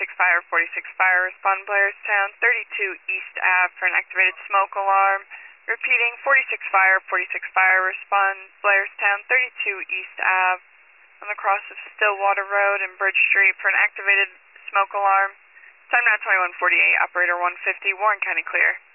Fire, 46 Fire, respond Blairstown, 32 East Ave for an activated smoke alarm. Repeating, 46 Fire, respond Blairstown, 32 East Ave on the cross of Stillwater Road and Bridge Street for an activated smoke alarm. Time now 21:48, operator 150, Warren County clear.